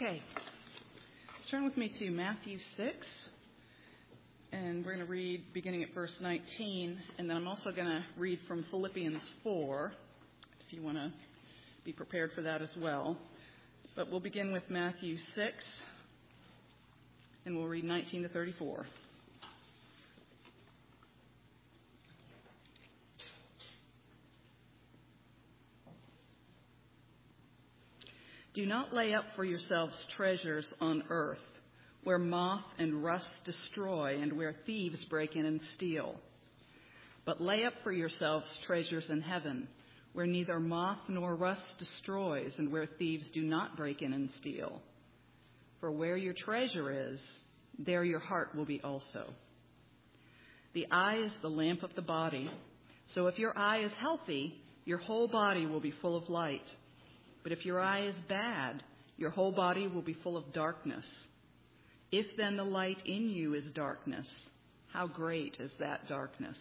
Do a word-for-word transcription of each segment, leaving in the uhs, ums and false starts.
Okay, turn with me to Matthew six, and we're going to read beginning at verse nineteen, and then I'm also going to read from Philippians four, if you want to be prepared for that as well. But we'll begin with Matthew six, and we'll read nineteen to thirty-four. Do not lay up for yourselves treasures on earth, where moth and rust destroy and where thieves break in and steal. But lay up for yourselves treasures in heaven, where neither moth nor rust destroys and where thieves do not break in and steal. For where your treasure is, there your heart will be also. The eye is the lamp of the body, so if your eye is healthy, your whole body will be full of light. But if your eye is bad, your whole body will be full of darkness. If then the light in you is darkness, how great is that darkness?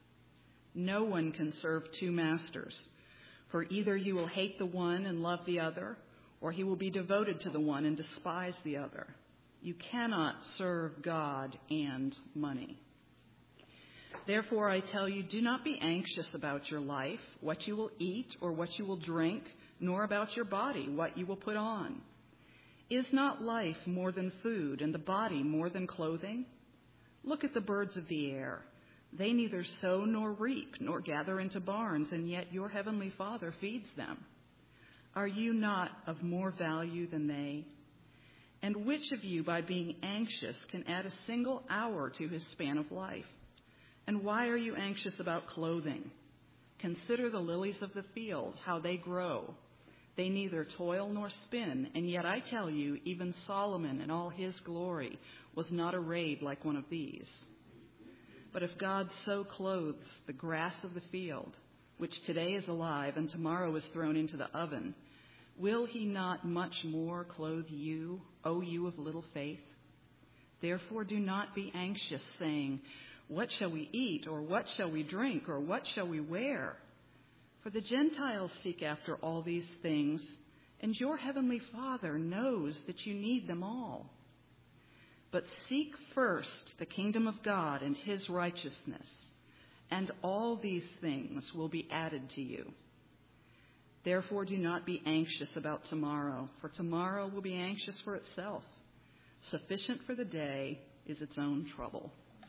No one can serve two masters, for either you will hate the one and love the other, or he will be devoted to the one and despise the other. You cannot serve God and money. Therefore, I tell you, do not be anxious about your life, what you will eat or what you will drink, nor about your body, what you will put on. Is not life more than food, and the body more than clothing? Look at the birds of the air. They neither sow nor reap, nor gather into barns, and yet your heavenly Father feeds them. Are you not of more value than they? And which of you, by being anxious, can add a single hour to his span of life? And why are you anxious about clothing? Consider the lilies of the field, how they grow. They neither toil nor spin, and yet I tell you, even Solomon in all his glory was not arrayed like one of these. But if God so clothes the grass of the field, which today is alive and tomorrow is thrown into the oven, will he not much more clothe you, O you of little faith? Therefore do not be anxious, saying, what shall we eat, or what shall we drink, or what shall we wear? For the Gentiles seek after all these things, and your heavenly Father knows that you need them all. But seek first the kingdom of God and his righteousness, and all these things will be added to you. Therefore do not be anxious about tomorrow, for tomorrow will be anxious for itself. Sufficient for the day is its own trouble.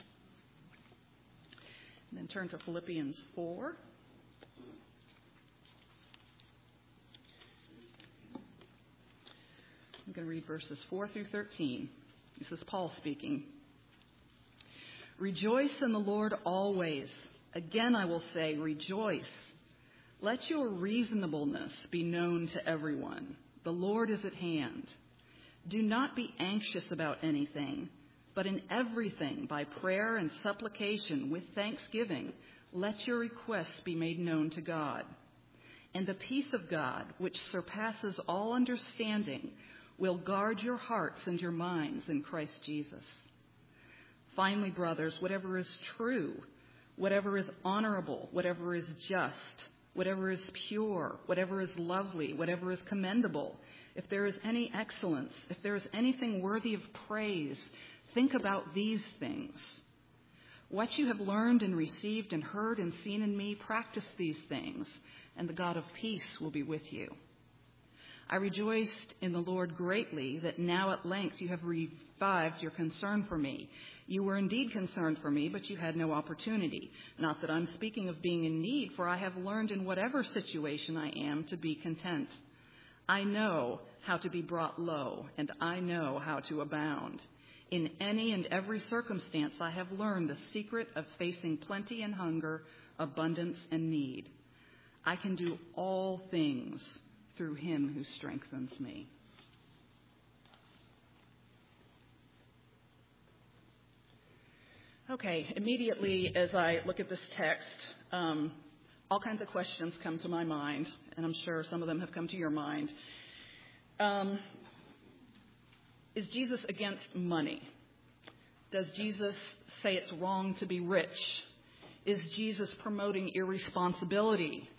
And then turn to Philippians four. I'm going to read verses four through thirteen. This is Paul speaking. Rejoice in the Lord always. Again, I will say, rejoice. Let your reasonableness be known to everyone. The Lord is at hand. Do not be anxious about anything, but in everything, by prayer and supplication with thanksgiving, let your requests be made known to God. And the peace of God, which surpasses all understanding, will guard your hearts and your minds in Christ Jesus. Finally, brothers, whatever is true, whatever is honorable, whatever is just, whatever is pure, whatever is lovely, whatever is commendable, if there is any excellence, if there is anything worthy of praise, think about these things. What you have learned and received and heard and seen in me, practice these things, and the God of peace will be with you. I rejoiced in the Lord greatly that now at length you have revived your concern for me. You were indeed concerned for me, but you had no opportunity. Not that I'm speaking of being in need, for I have learned in whatever situation I am to be content. I know how to be brought low, and I know how to abound. In any and every circumstance I have learned the secret of facing plenty and hunger, abundance and need. I can do all things through him who strengthens me. Okay, immediately as I look at this text, um, all kinds of questions come to my mind, and I'm sure some of them have come to your mind. Um, is Jesus against money? Does Jesus say it's wrong to be rich? Is Jesus promoting irresponsibility?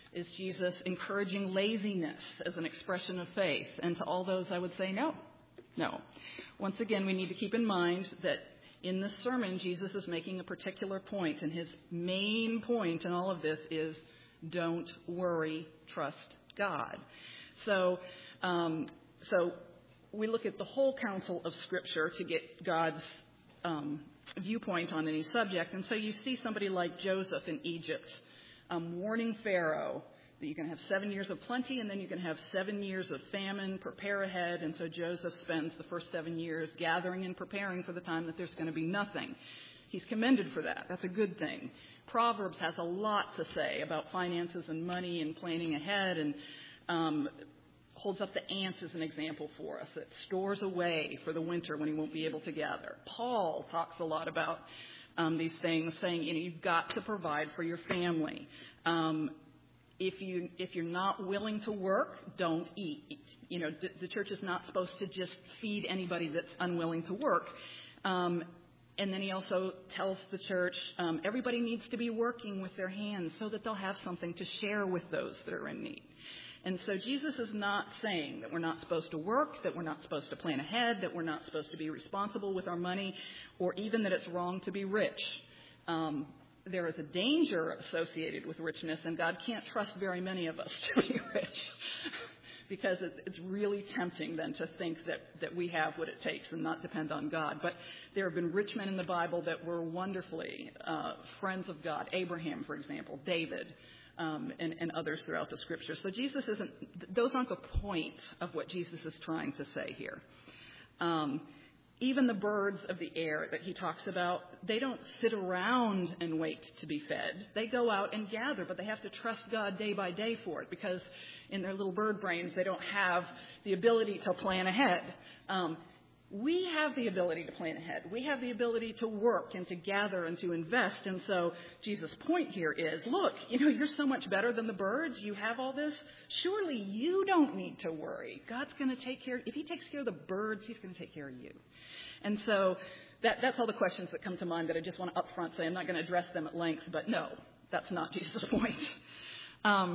Is Jesus encouraging laziness as an expression of faith? And to all those, I would say no. No. Once again, we need to keep in mind that in this sermon, Jesus is making a particular point, and his main point in all of this is don't worry, trust God. So, um, so we look at the whole counsel of Scripture to get God's um, viewpoint on any subject. And so you see somebody like Joseph in Egypt um, warning Pharaoh that you can have seven years of plenty and then you can have seven years of famine, prepare ahead. And so Joseph spends the first seven years gathering and preparing for the time that there's going to be nothing. He's commended for that. That's a good thing. Proverbs has a lot to say about finances and money and planning ahead, and um, holds up the ants as an example for us, that stores away for the winter when he won't be able to gather. Paul talks a lot about um, these things, saying, you know, you've got to provide for your family. Um, if you if you're not willing to work, don't eat. You know, the, the church is not supposed to just feed anybody that's unwilling to work. Um, and then he also tells the church um, everybody needs to be working with their hands so that they'll have something to share with those that are in need. And so Jesus is not saying that we're not supposed to work, that we're not supposed to plan ahead, that we're not supposed to be responsible with our money, or even that it's wrong to be rich. Um, there is a danger associated with richness, and God can't trust very many of us to be rich because it's really tempting then to think that, that we have what it takes and not depend on God. But there have been rich men in the Bible that were wonderfully uh, friends of God. Abraham, for example, David, Um, and, and others throughout the Scripture. So Jesus isn't, those aren't the point of what Jesus is trying to say here. Um, even the birds of the air that he talks about, they don't sit around and wait to be fed. They go out and gather, but they have to trust God day by day for it, because in their little bird brains, they don't have the ability to plan ahead. Um, We have the ability to plan ahead. We have the ability to work and to gather and to invest. And so Jesus' point here is, look, you know, you're so much better than the birds. You have all this. Surely you don't need to worry. God's going to take care. If he takes care of the birds, he's going to take care of you. And so that, that's all the questions that come to mind that I just want to up front say. I'm not going to address them at length, but no, that's not Jesus' point. Um,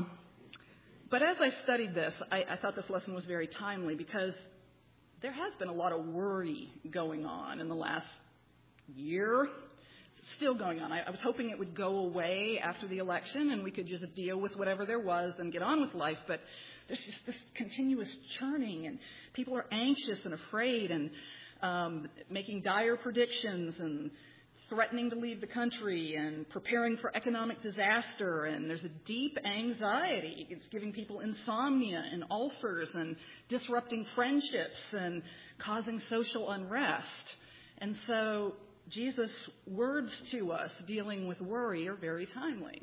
but as I studied this, I, I thought this lesson was very timely, because there has been a lot of worry going on in the last year. It's still going on. I, I was hoping it would go away after the election and we could just deal with whatever there was and get on with life. But there's just this continuous churning, and people are anxious and afraid and um, making dire predictions and threatening to leave the country and preparing for economic disaster. And there's a deep anxiety. It's giving people insomnia and ulcers and disrupting friendships and causing social unrest. And so Jesus' words to us dealing with worry are very timely.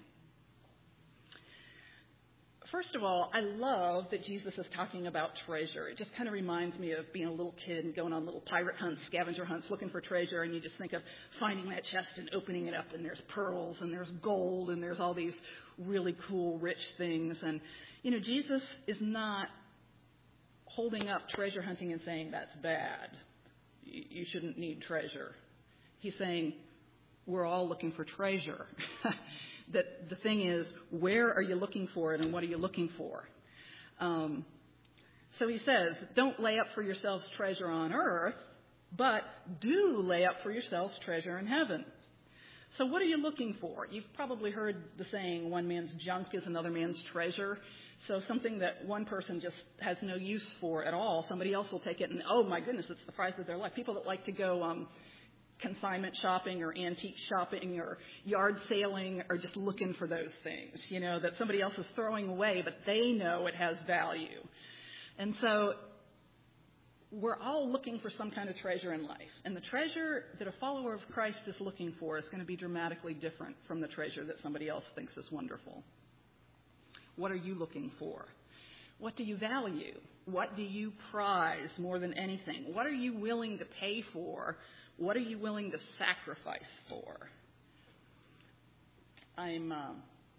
First of all, I love that Jesus is talking about treasure. It just kind of reminds me of being a little kid and going on little pirate hunts, scavenger hunts, looking for treasure, and you just think of finding that chest and opening it up, and there's pearls, and there's gold, and there's all these really cool, rich things. And, you know, Jesus is not holding up treasure hunting and saying that's bad. You shouldn't need treasure. He's saying we're all looking for treasure. That the thing is, where are you looking for it, and what are you looking for? Um, so he says, don't lay up for yourselves treasure on earth, but do lay up for yourselves treasure in heaven. So what are you looking for? You've probably heard the saying, one man's junk is another man's treasure. So something that one person just has no use for at all, somebody else will take it and, oh my goodness, it's the prize of their life. People that like to go um, consignment shopping or antique shopping or yard sailing are just looking for those things, you know, that somebody else is throwing away, but they know it has value. And so we're all looking for some kind of treasure in life. And the treasure that a follower of Christ is looking for is going to be dramatically different from the treasure that somebody else thinks is wonderful. What are you looking for? What do you value? What do you prize more than anything? What are you willing to pay for? What are you willing to sacrifice for? I'm uh,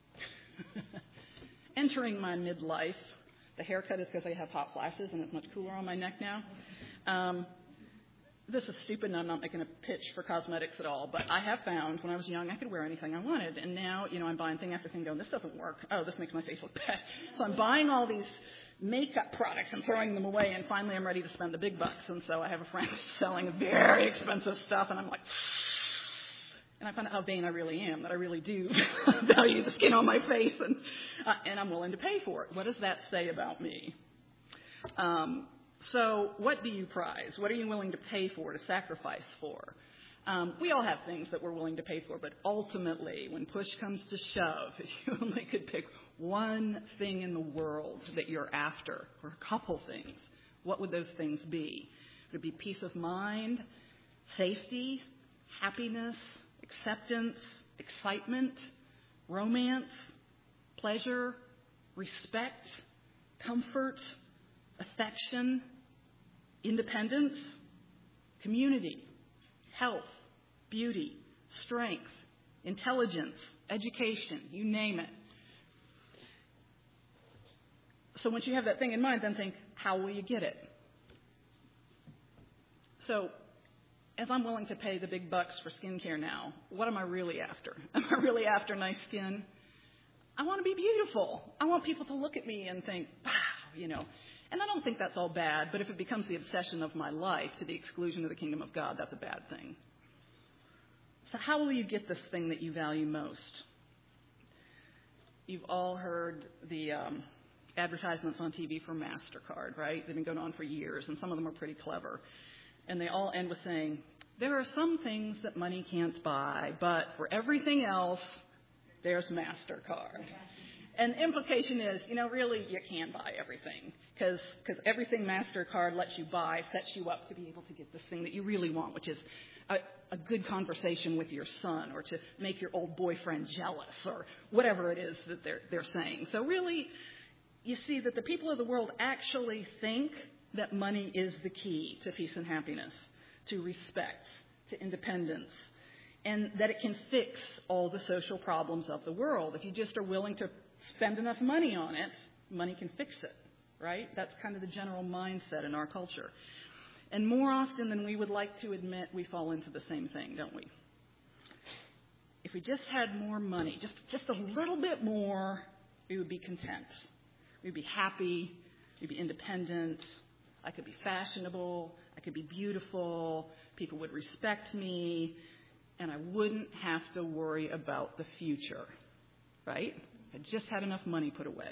entering my midlife. The haircut is because I have hot flashes and it's much cooler on my neck now. Um, this is stupid, and I'm not making a pitch for cosmetics at all, but I have found when I was young I could wear anything I wanted, and now, you know, I'm buying thing after thing going, this doesn't work. Oh, this makes my face look bad. So I'm buying all these makeup products and throwing them away, and finally I'm ready to spend the big bucks. And so I have a friend selling very expensive stuff, and I'm like, and I find out how vain I really am, that I really do value the skin on my face, and uh, and I'm willing to pay for it. What does that say about me? Um, so what do you prize? What are you willing to pay for, to sacrifice for? Um, we all have things that we're willing to pay for, but ultimately, when push comes to shove, if you only could pick one thing in the world that you're after, or a couple things, what would those things be? Would it be peace of mind, safety, happiness, acceptance, excitement, romance, pleasure, respect, comfort, affection, independence, community, health, beauty, strength, intelligence, education, you name it. So once you have that thing in mind, then think, how will you get it? So as I'm willing to pay the big bucks for skincare now, what am I really after? Am I really after nice skin? I want to be beautiful. I want people to look at me and think, wow, you know. And I don't think that's all bad, but if it becomes the obsession of my life to the exclusion of the kingdom of God, that's a bad thing. So how will you get this thing that you value most? You've all heard the um, advertisements on T V for MasterCard, right? They've been going on for years, and some of them are pretty clever. And they all end with saying, there are some things that money can't buy, but for everything else, there's MasterCard. And the implication is, you know, really, you can buy everything, because because everything MasterCard lets you buy sets you up to be able to get this thing that you really want, which is a, a good conversation with your son, or to make your old boyfriend jealous, or whatever it is that they're they're saying. So really, you see that the people of the world actually think that money is the key to peace and happiness, to respect, to independence, and that it can fix all the social problems of the world. If you just are willing to spend enough money on it, money can fix it, right? That's kind of the general mindset in our culture. And more often than we would like to admit, we fall into the same thing, don't we? If we just had more money, just, just a little bit more, we would be content. We'd be happy. We'd be independent. I could be fashionable. I could be beautiful. People would respect me. And I wouldn't have to worry about the future, right? I just had enough money put away.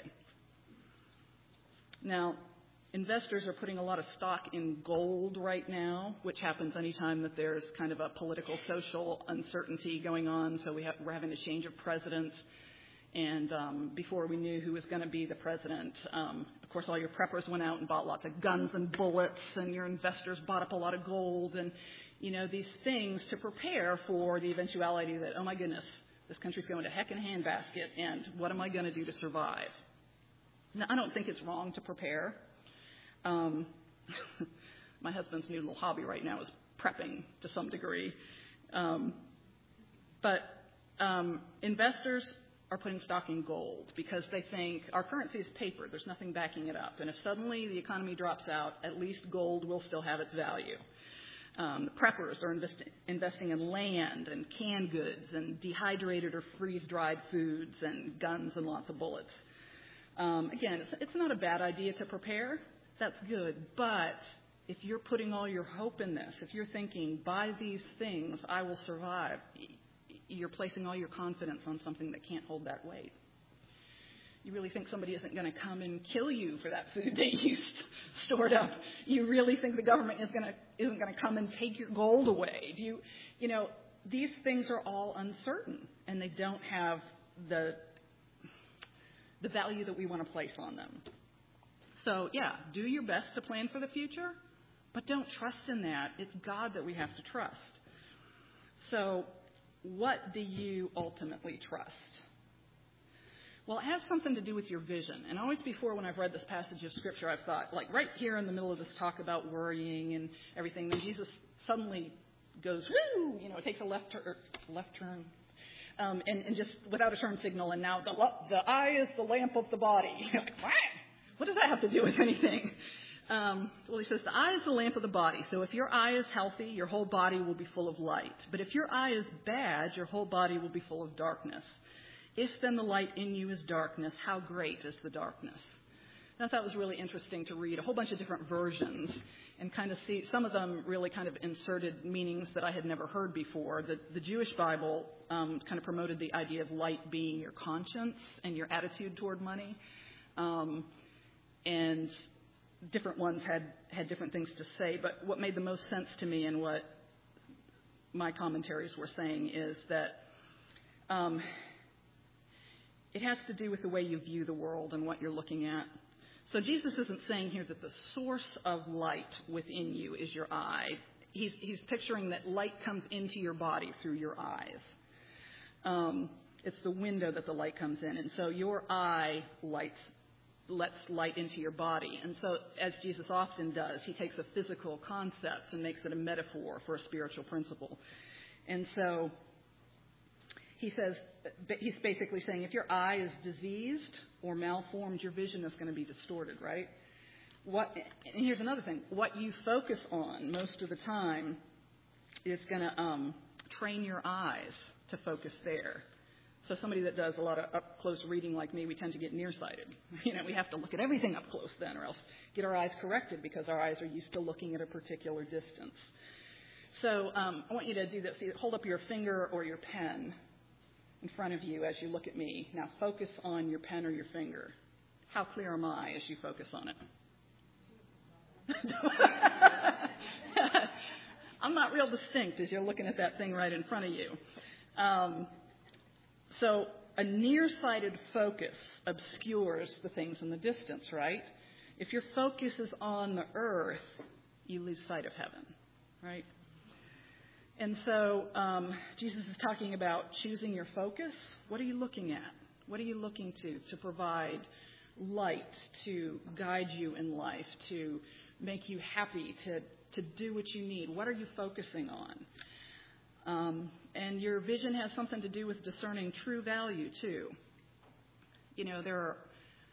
Now, investors are putting a lot of stock in gold right now, which happens anytime that there's kind of a political, social uncertainty going on. So we have, we're having a change of presidents. And um, before we knew who was going to be the president, um, of course, all your preppers went out and bought lots of guns and bullets, and your investors bought up a lot of gold and, you know, these things to prepare for the eventuality that, oh, my goodness, this country's going to heck in a handbasket, and what am I going to do to survive? Now, I don't think it's wrong to prepare. Um, my husband's new little hobby right now is prepping to some degree. Um, but um, investors are putting stock in gold because they think our currency is paper. There's nothing backing it up. And if suddenly the economy drops out, at least gold will still have its value. Um, the preppers are invest- investing in land and canned goods and dehydrated or freeze-dried foods and guns and lots of bullets. Um, again, it's, it's not a bad idea to prepare. That's good. But if you're putting all your hope in this, if you're thinking, by these things, I will survive, you're placing all your confidence on something that can't hold that weight. You really think somebody isn't going to come and kill you for that food that you st- stored up? You really think the government is going to isn't going to come and take your gold away? Do you, you know, these things are all uncertain, and they don't have the the value that we want to place on them. So, yeah, do your best to plan for the future, but don't trust in that. It's God that we have to trust. So, what do you ultimately trust? Well, it has something to do with your vision. And always before, when I've read this passage of Scripture, I've thought, like right here in the middle of this talk about worrying and everything, then Jesus suddenly goes, woo, you know, it takes a left, tur- left turn, um, and, and just without a turn signal, and now the, the eye is the lamp of the body. You're like, what? What does that have to do with anything? Um, well, he says, the eye is the lamp of the body. So if your eye is healthy, your whole body will be full of light. But if your eye is bad, your whole body will be full of darkness. If then the light in you is darkness, how great is the darkness? And I thought it was really interesting to read a whole bunch of different versions and kind of see, some of them really kind of inserted meanings that I had never heard before. The, the Jewish Bible um, kind of promoted the idea of light being your conscience and your attitude toward money. Um, and different ones had, had different things to say. But what made the most sense to me and what my commentaries were saying is that um, it has to do with the way you view the world and what you're looking at. So Jesus isn't saying here that the source of light within you is your eye. He's, he's picturing that light comes into your body through your eyes. Um, it's the window that the light comes in. And so your eye lights, lets light into your body. And so, as Jesus often does, he takes a physical concept and makes it a metaphor for a spiritual principle. And so he says, he's basically saying if your eye is diseased or malformed, your vision is going to be distorted, right? What, and here's another thing. What you focus on most of the time is going to um, train your eyes to focus there. So somebody that does a lot of up-close reading like me, we tend to get nearsighted. You know, we have to look at everything up close then, or else get our eyes corrected because our eyes are used to looking at a particular distance. So um, I want you to do this. Hold up your finger or your pen in front of you as you look at me. Now focus on your pen or your finger. How clear am I as you focus on it? I'm not real distinct as you're looking at that thing right in front of you. Um, so a nearsighted focus obscures the things in the distance, right? If your focus is on the earth, you lose sight of heaven, right? And so um, Jesus is talking about choosing your focus. What are you looking at? What are you looking to? To provide light, to guide you in life, to make you happy, to, to do what you need. What are you focusing on? Um, and your vision has something to do with discerning true value, too. You know, there are,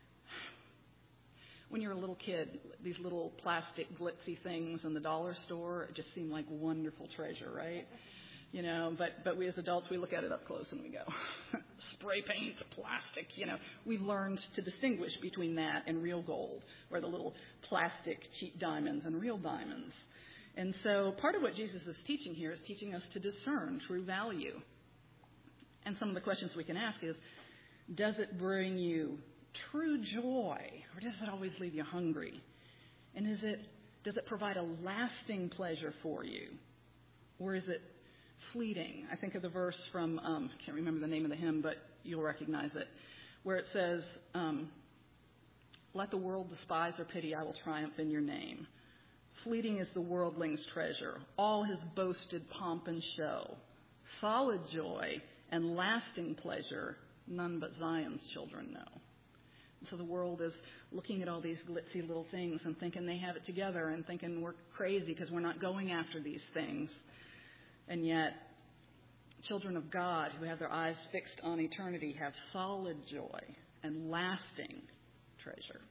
when you're a little kid, these little plastic glitzy things in the dollar store, it just seem like wonderful treasure, right? You know, but, but we as adults, we look at it up close and we go, spray paint, plastic, you know. We've learned to distinguish between that and real gold, or the little plastic cheap diamonds and real diamonds. And so part of what Jesus is teaching here is teaching us to discern true value. And some of the questions we can ask is, does it bring you true joy, or does it always leave you hungry? And is it does it provide a lasting pleasure for you, or is it fleeting? I think of the verse from, um, I can't remember the name of the hymn, but you'll recognize it, where it says, um, let the world despise or pity, I will triumph in your name. Fleeting is the worldling's treasure, all his boasted pomp and show. Solid joy and lasting pleasure, none but Zion's children know. So the world is looking at all these glitzy little things and thinking they have it together and thinking we're crazy because we're not going after these things. And yet, children of God who have their eyes fixed on eternity have solid joy and lasting treasure.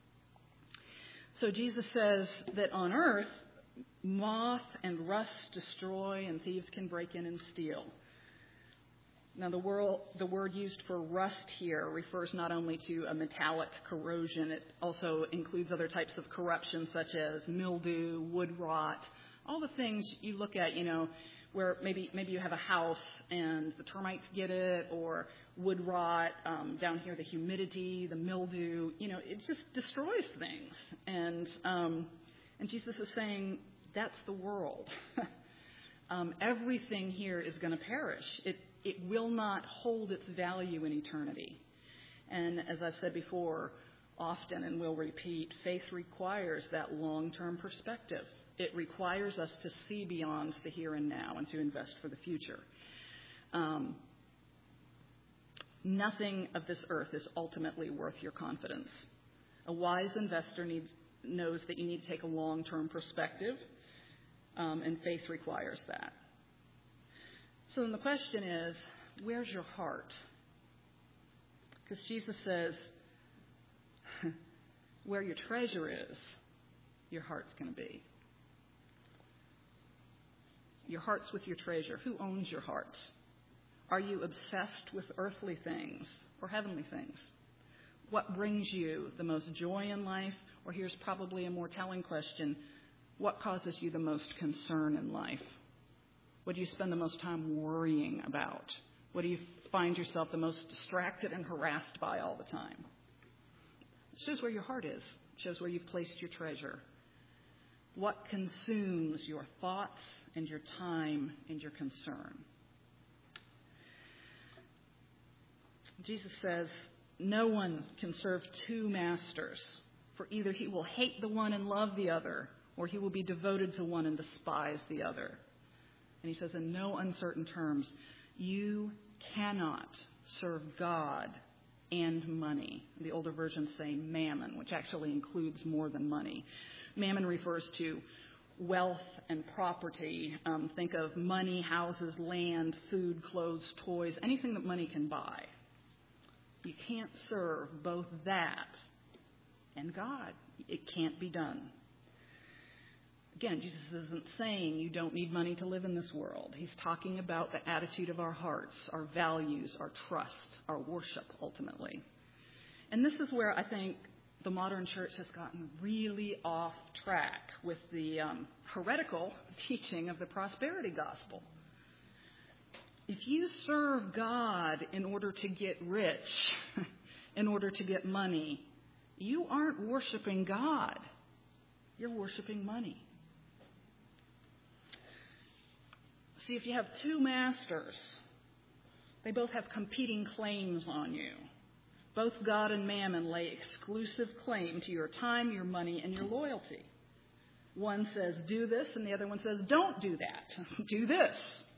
So Jesus says that on earth, moth and rust destroy and thieves can break in and steal. Now, the, world, the word used for rust here refers not only to a metallic corrosion, it also includes other types of corruption such as mildew, wood rot, all the things you look at, you know, where maybe maybe you have a house and the termites get it, or wood rot, um, down here the humidity, the mildew, you know, it just destroys things. And um, and Jesus is saying that's the world. um, everything here is going to perish. It it will not hold its value in eternity. And as I've said before, often and will repeat, faith requires that long-term perspective. It requires us to see beyond the here and now and to invest for the future. Um, nothing of this earth is ultimately worth your confidence. A wise investor needs, knows that you need to take a long-term perspective, um, and faith requires that. So then the question is, where's your heart? Because Jesus says, where your treasure is, your heart's going to be. Your heart's with your treasure. Who owns your heart? Are you obsessed with earthly things or heavenly things? What brings you the most joy in life? Or here's probably a more telling question. What causes you the most concern in life? What do you spend the most time worrying about? What do you find yourself the most distracted and harassed by all the time? It shows where your heart is. It shows where you've placed your treasure. What consumes your thoughts and your time and your concern? Jesus says, no one can serve two masters, for either he will hate the one and love the other, or he will be devoted to one and despise the other. And he says in no uncertain terms, you cannot serve God and money. The older versions say mammon, which actually includes more than money. Mammon refers to wealth and property. Um, think of money, houses, land, food, clothes, toys, anything that money can buy. You can't serve both that and God. It can't be done. Again, Jesus isn't saying you don't need money to live in this world. He's talking about the attitude of our hearts, our values, our trust, our worship, ultimately. And this is where I think the modern church has gotten really off track with the um, heretical teaching of the prosperity gospel. If you serve God in order to get rich, in order to get money, you aren't worshiping God. You're worshiping money. See, if you have two masters, they both have competing claims on you. Both God and mammon lay exclusive claim to your time, your money, and your loyalty. One says, do this, and the other one says, don't do that. Do this.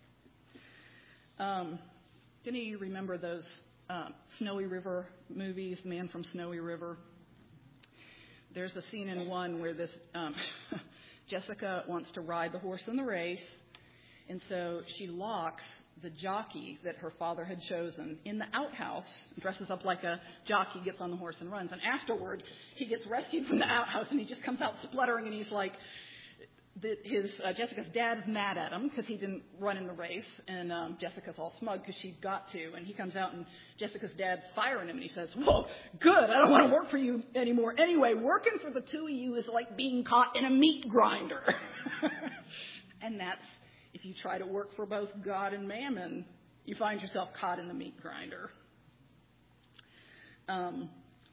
Um, do any of you remember those uh, Snowy River movies, Man from Snowy River? There's a scene in one where this um, Jessica wants to ride the horse in the race, and so she locks the jockey that her father had chosen in the outhouse, dresses up like a jockey, gets on the horse and runs. And afterward, he gets rescued from the outhouse, and he just comes out spluttering, and he's like, the, his uh, Jessica's dad's mad at him because he didn't run in the race, and um, Jessica's all smug because she'd got to. And he comes out, and Jessica's dad's firing him, and he says, well, good, I don't want to work for you anymore. Anyway, working for the two of you is like being caught in a meat grinder. And that's, if you try to work for both God and mammon, you find yourself caught in the meat grinder. Um,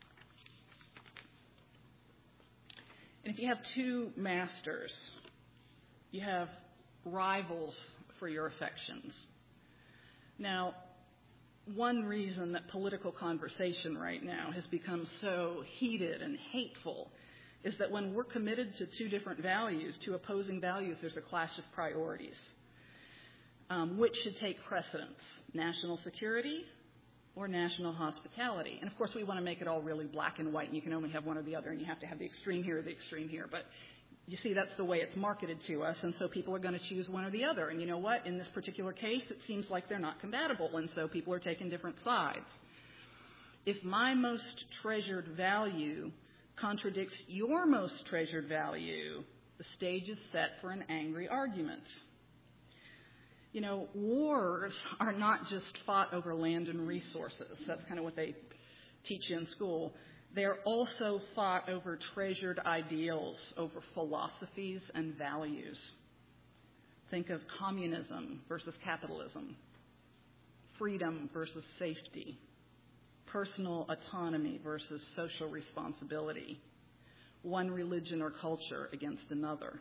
and if you have two masters, you have rivals for your affections. Now, one reason that political conversation right now has become so heated and hateful is that when we're committed to two different values, two opposing values, there's a clash of priorities. Um, which should take precedence, national security or national hospitality? And, of course, we want to make it all really black and white, and you can only have one or the other, and you have to have the extreme here or the extreme here. But you see, that's the way it's marketed to us, and so people are going to choose one or the other. And you know what? In this particular case, it seems like they're not compatible, and so people are taking different sides. If my most treasured value contradicts your most treasured value, the stage is set for an angry argument. You know, wars are not just fought over land and resources. That's kind of what they teach you in school. They're also fought over treasured ideals, over philosophies and values. Think of communism versus capitalism, freedom versus safety, personal autonomy versus social responsibility, one religion or culture against another.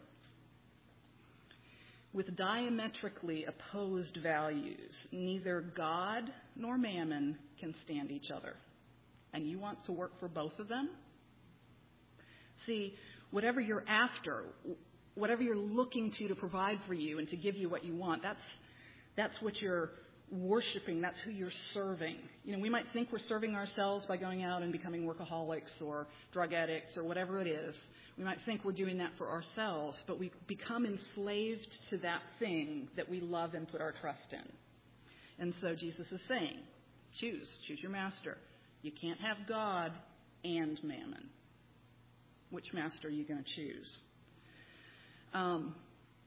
With diametrically opposed values, neither God nor mammon can stand each other. And you want to work for both of them? See, whatever you're after, whatever you're looking to to provide for you and to give you what you want, that's that's what you're worshiping. That's who you're serving. You know, we might think we're serving ourselves by going out and becoming workaholics or drug addicts or whatever it is. We might think we're doing that for ourselves, but we become enslaved to that thing that we love and put our trust in. And so Jesus is saying, choose, choose your master. You can't have God and mammon. Which master are you going to choose? Um,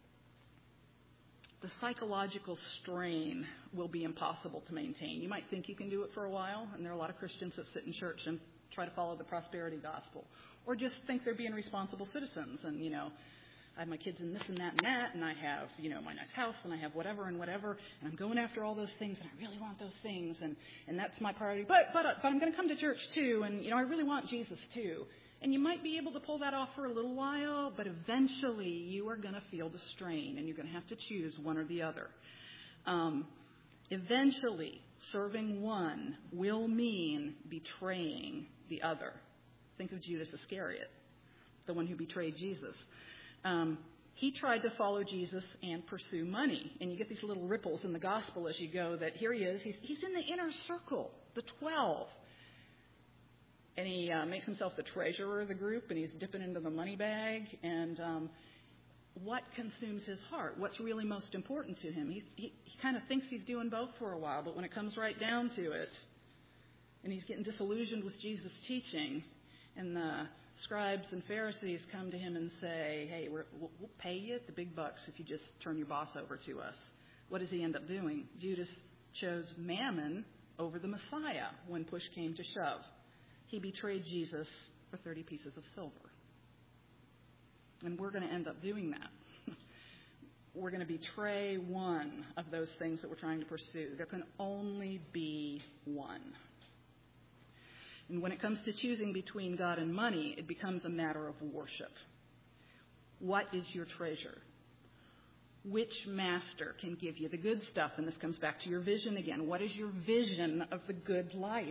the psychological strain will be impossible to maintain. You might think you can do it for a while, and there are a lot of Christians that sit in church and try to follow the prosperity gospel, or just think they're being responsible citizens. And, you know, I have my kids in this and that and that, and I have, you know, my nice house, and I have whatever and whatever, and I'm going after all those things, and I really want those things, and, and that's my priority. But, but, but I'm going to come to church too, and, you know, I really want Jesus too. And you might be able to pull that off for a little while, but eventually you are going to feel the strain, and you're going to have to choose one or the other. Um, eventually, serving one will mean betraying the other. Think of Judas Iscariot, the one who betrayed Jesus. Um, he tried to follow Jesus and pursue money. And you get these little ripples in the gospel as you go that here he is. He's, he's in the inner circle, the twelve. And he uh, makes himself the treasurer of the group, and he's dipping into the money bag. And um, what consumes his heart? What's really most important to him? He, he, he kind of thinks he's doing both for a while, but when it comes right down to it, and he's getting disillusioned with Jesus' teaching, and the scribes and Pharisees come to him and say, hey, we're, we'll, we'll pay you the big bucks if you just turn your boss over to us. What does he end up doing? Judas chose mammon over the Messiah when push came to shove. He betrayed Jesus for thirty pieces of silver. And we're going to end up doing that. We're going to betray one of those things that we're trying to pursue. There can only be one. And when it comes to choosing between God and money, it becomes a matter of worship. What is your treasure? Which master can give you the good stuff? And this comes back to your vision again. What is your vision of the good life?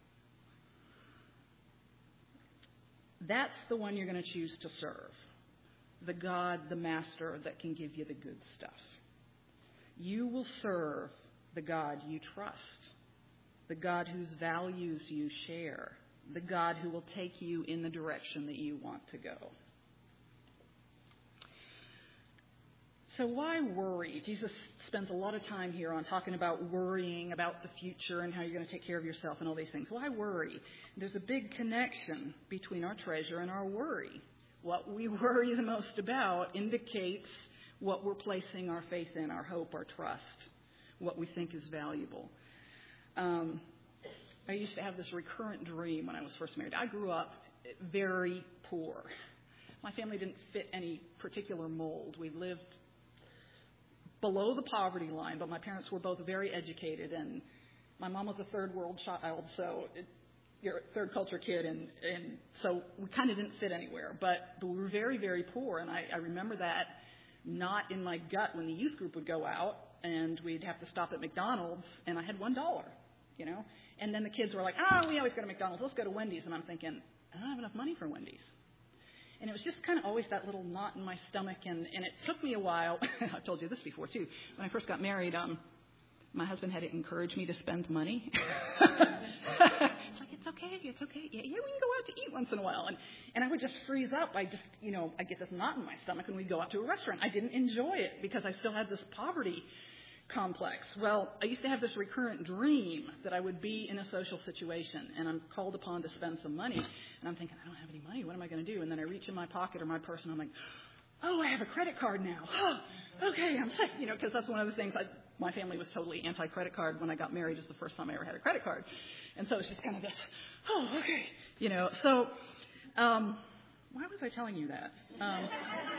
That's the one you're going to choose to serve. The God, the master that can give you the good stuff. You will serve the God you trust. The God whose values you share. The God who will take you in the direction that you want to go. So why worry? Jesus spends a lot of time here on talking about worrying about the future and how you're going to take care of yourself and all these things. Why worry? There's a big connection between our treasure and our worry. What we worry the most about indicates what we're placing our faith in, our hope, our trust, what we think is valuable. Um, I used to have this recurrent dream when I was first married. I grew up very poor. My family didn't fit any particular mold. We lived below the poverty line, but my parents were both very educated, and my mom was a third world child, so it, you're a third culture kid, and, and so we kind of didn't fit anywhere. But, but we were very, very poor, and I, I remember that not in my gut when the youth group would go out, and we'd have to stop at McDonald's, and I had one dollar, you know. And then the kids were like, oh, we always go to McDonald's, let's go to Wendy's. And I'm thinking, I don't have enough money for Wendy's. And it was just kind of always that little knot in my stomach, and, and it took me a while. I've told you this before, too. When I first got married, um, my husband had to encourage me to spend money. It's like, it's okay, it's okay. Yeah, yeah, we can go out to eat once in a while. And, and I would just freeze up. I just, you know, I'd get this knot in my stomach, and we'd go out to a restaurant. I didn't enjoy it because I still had this poverty complex. Well, I used to have this recurrent dream that I would be in a social situation, and I'm called upon to spend some money, and I'm thinking, I don't have any money. What am I going to do? And then I reach in my pocket or my purse, and I'm like, oh, I have a credit card now. Oh, okay, I'm set. You know, because that's one of the things. I, my family was totally anti-credit card when I got married. It's the first time I ever had a credit card, and so it's just kind of this. Oh, okay. You know, so um, why was I telling you that? Um,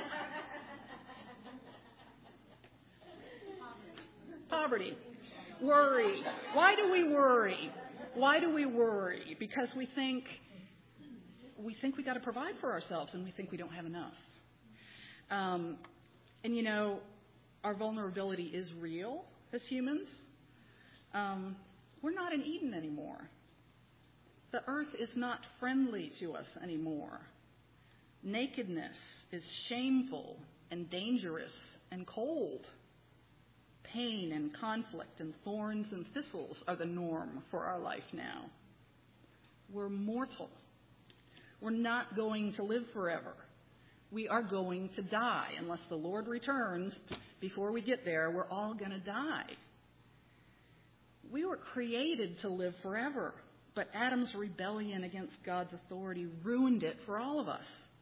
Poverty, worry. Why do we worry? Why do we worry? Because we think we think we got to provide for ourselves, and we think we don't have enough. Um, and you know, our vulnerability is real as humans. Um, we're not in Eden anymore. The earth is not friendly to us anymore. Nakedness is shameful and dangerous and cold. Pain and conflict and thorns and thistles are the norm for our life now. We're mortal. We're not going to live forever. We are going to die. Unless the Lord returns before we get there, we're all going to die. We were created to live forever, but Adam's rebellion against God's authority ruined it for all of us.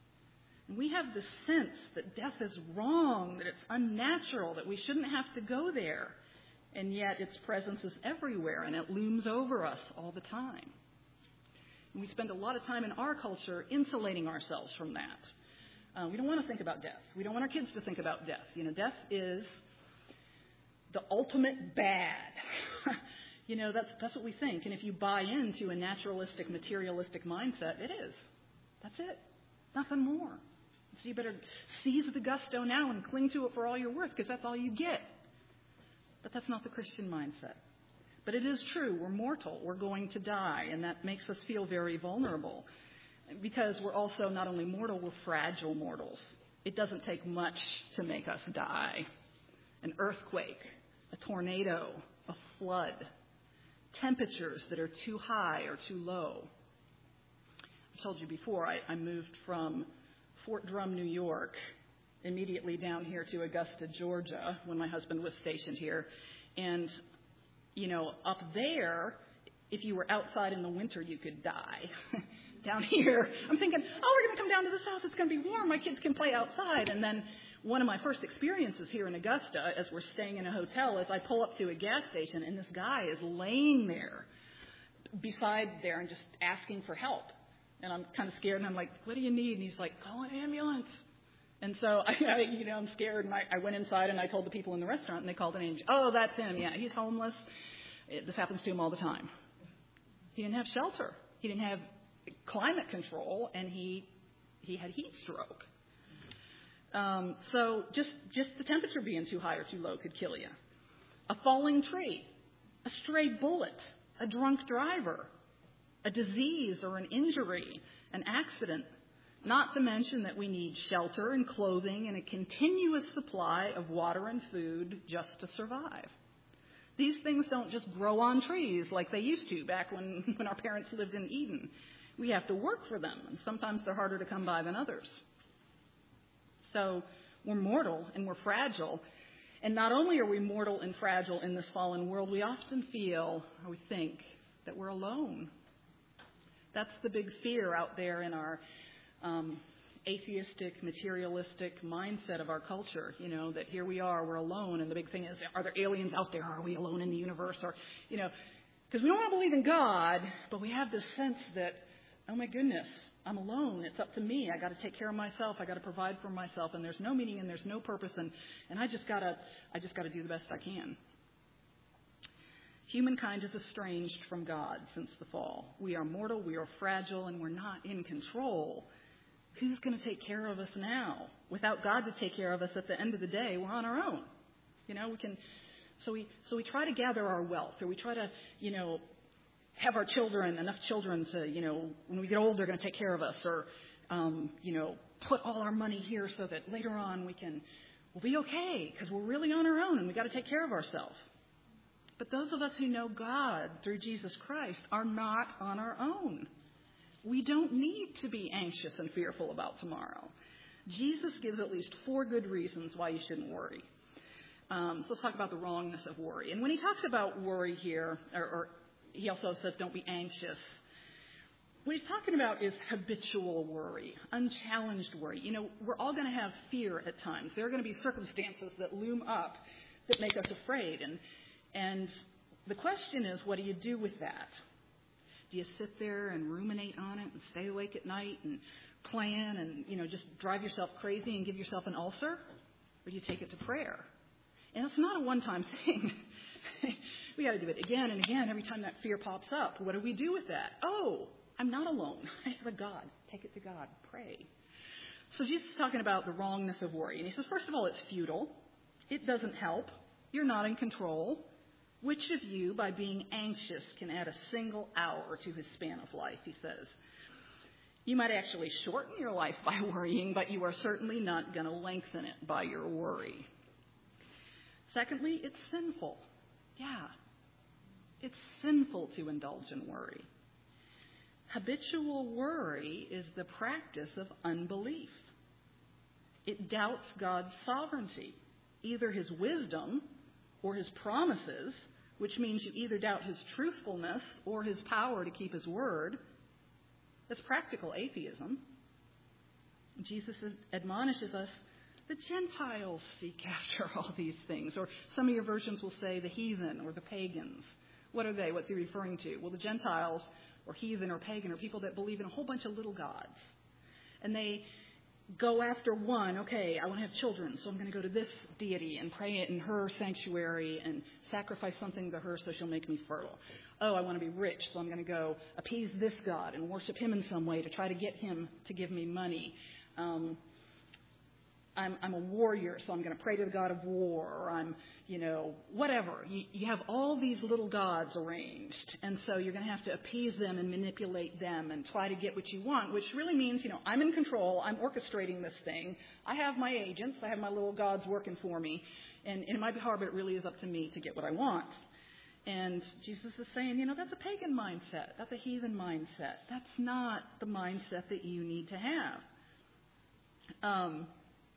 And we have this sense that death is wrong, that it's unnatural, that we shouldn't have to go there. And yet its presence is everywhere, and it looms over us all the time. And we spend a lot of time in our culture insulating ourselves from that. Uh, we don't want to think about death. We don't want our kids to think about death. You know, death is the ultimate bad. you know, that's that's what we think. And if you buy into a naturalistic, materialistic mindset, it is. That's it. Nothing more. So you better seize the gusto now and cling to it for all you're worth, because that's all you get. But that's not the Christian mindset. But it is true. We're mortal. We're going to die. And that makes us feel very vulnerable. Because we're also not only mortal, we're fragile mortals. It doesn't take much to make us die. An earthquake, a tornado, a flood, temperatures that are too high or too low. I've told you before, I, I moved from Fort Drum, New York, immediately down here to Augusta, Georgia, when my husband was stationed here. And, you know, up there, if you were outside in the winter, you could die. Down here, I'm thinking, oh, we're going to come down to the south. It's going to be warm. My kids can play outside. And then one of my first experiences here in Augusta, as we're staying in a hotel, is I pull up to a gas station, and this guy is laying there beside there and just asking for help. And I'm kind of scared, and I'm like, what do you need? And he's like, call an ambulance. And so, I, I, you know, I'm scared, and I, I went inside, and I told the people in the restaurant, and they called an angel. Oh, that's him. Yeah, he's homeless. It, this happens to him all the time. He didn't have shelter. He didn't have climate control, and he he had heat stroke. Um, so just just the temperature being too high or too low could kill you. A falling tree, a stray bullet, a drunk driver, a disease or an injury, an accident. Not to mention that we need shelter and clothing and a continuous supply of water and food just to survive. These things don't just grow on trees like they used to back when, when our parents lived in Eden. We have to work for them, and sometimes they're harder to come by than others. So we're mortal and we're fragile. And not only are we mortal and fragile in this fallen world, we often feel, or we think, that we're alone. That's the big fear out there in our um, atheistic, materialistic mindset of our culture, you know, that here we are, we're alone. And the big thing is, are there aliens out there? Are we alone in the universe? Or, you know, because we don't want to believe in God, but we have this sense that, oh my goodness, I'm alone. It's up to me. I got to take care of myself. I got to provide for myself. And there's no meaning and there's no purpose. And, and I just got to, I just got to do the best I can. Humankind is estranged from God since the fall. We are mortal. We are fragile, and we're not in control. Who's going to take care of us now? Without God to take care of us at the end of the day, we're on our own. You know, we can. So we so we try to gather our wealth, or we try to, you know, have our children, enough children to, you know, when we get old, they're going to take care of us, or, um, you know, put all our money here so that later on we can, we'll be okay because we're really on our own and we got to take care of ourselves. But those of us who know God through Jesus Christ are not on our own. We don't need to be anxious and fearful about tomorrow. Jesus gives at least four good reasons why you shouldn't worry. Um, so let's talk about the wrongness of worry. And when he talks about worry here, or, or he also says don't be anxious, what he's talking about is habitual worry, unchallenged worry. You know, we're all going to have fear at times. There are going to be circumstances that loom up that make us afraid. And, and the question is, what do you do with that? Do you sit there and ruminate on it and stay awake at night and plan and, you know, just drive yourself crazy and give yourself an ulcer? Or do you take it to prayer? And it's not a one-time thing. We got to do it again and again every time that fear pops up. What do we do with that? Oh, I'm not alone. I have a God. Take it to God. Pray. So Jesus is talking about the wrongness of worry. And he says, first of all, it's futile. It doesn't help. You're not in control. Which of you, by being anxious, can add a single hour to his span of life, he says. You might actually shorten your life by worrying, but you are certainly not going to lengthen it by your worry. Secondly, it's sinful. Yeah, it's sinful to indulge in worry. Habitual worry is the practice of unbelief. It doubts God's sovereignty, either his wisdom or his promises, which means you either doubt his truthfulness or his power to keep his word. That's practical atheism. Jesus admonishes us, the Gentiles seek after all these things. Or some of your versions will say the heathen or the pagans. What are they? What's he referring to? Well, the Gentiles or heathen or pagan are people that believe in a whole bunch of little gods. And they go after one. Okay, I want to have children, so I'm going to go to this deity and pray in her sanctuary and sacrifice something to her so she'll make me fertile. Oh, I want to be rich, so I'm going to go appease this god and worship him in some way to try to get him to give me money. Um, I'm, I'm a warrior, so I'm going to pray to the god of war, or I'm, you know, whatever. You, you have all these little gods arranged, and so you're going to have to appease them and manipulate them and try to get what you want, which really means, you know, I'm in control, I'm orchestrating this thing, I have my agents, I have my little gods working for me, and, and it might be hard, but it really is up to me to get what I want. And Jesus is saying, you know, that's a pagan mindset, that's a heathen mindset. That's not the mindset that you need to have. Um...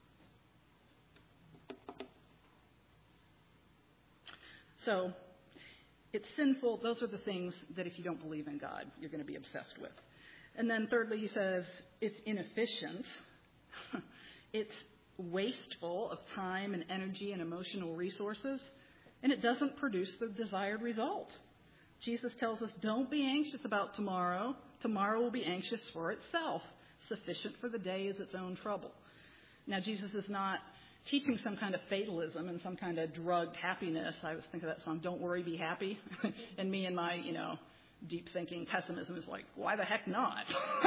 So it's sinful. Those are the things that if you don't believe in God, you're going to be obsessed with. And then thirdly, he says it's inefficient. It's wasteful of time and energy and emotional resources. And it doesn't produce the desired result. Jesus tells us, don't be anxious about tomorrow. Tomorrow will be anxious for itself. Sufficient for the day is its own trouble. Now, Jesus is not teaching some kind of fatalism and some kind of drugged happiness. I was thinking of that song, Don't Worry, Be Happy. And me and my, you know, deep thinking pessimism is like, why the heck not?